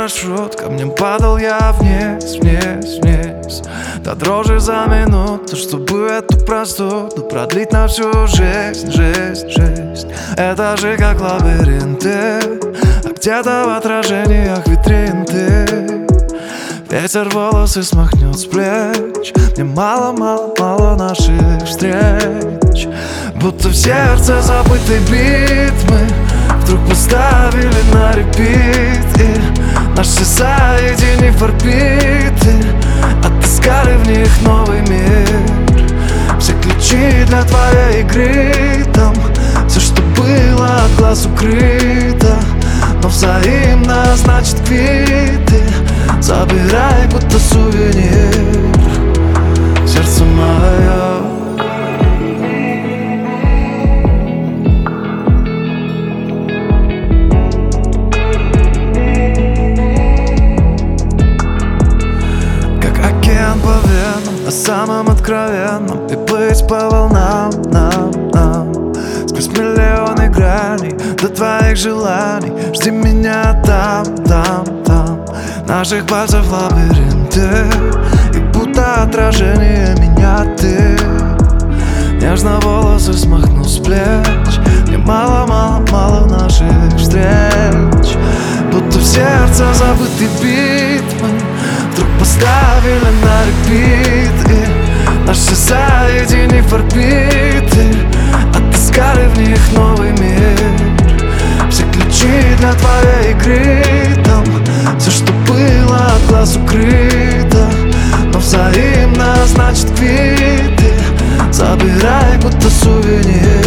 парашют, камнем падал я вниз, вниз, вниз. До дрожи за минуту, чтобы эту простуду продлить на всю жизнь, жизнь, жизнь. Это же как лабиринты, а где-то в отражениях витрин ты. Ветер волосы смахнет с плеч. Мне мало, мало, мало наших встреч. Будто в сердце забытой бит мы вдруг поставили на репит. И наш все соединив орбиты отыскали в них новый мир. Все ключи для твоей игры там, все, что было от глаз укрыто, но взаимно, значит, квиты. Забирай, будто сувенир, сердце мое. Как океан по венам, на самом откровенном, и плыть по волнам нам. Сквозь миллионы граней до твоих желаний. Жди меня там, там, там. Наших пальцев лабиринты, и будто отражение меня ты. Нежно волосы смахну с плеч. Мне мало, мало, мало наших встреч. Будто в сердце забытый бит мы вдруг поставили на репит. И наш все соединив орбиты отыскали в них новый мир. Все ключи для твоей игры там, все, что было от глаз укрыто, но взаимно, значит, квиты. Забирай, будто сувенир.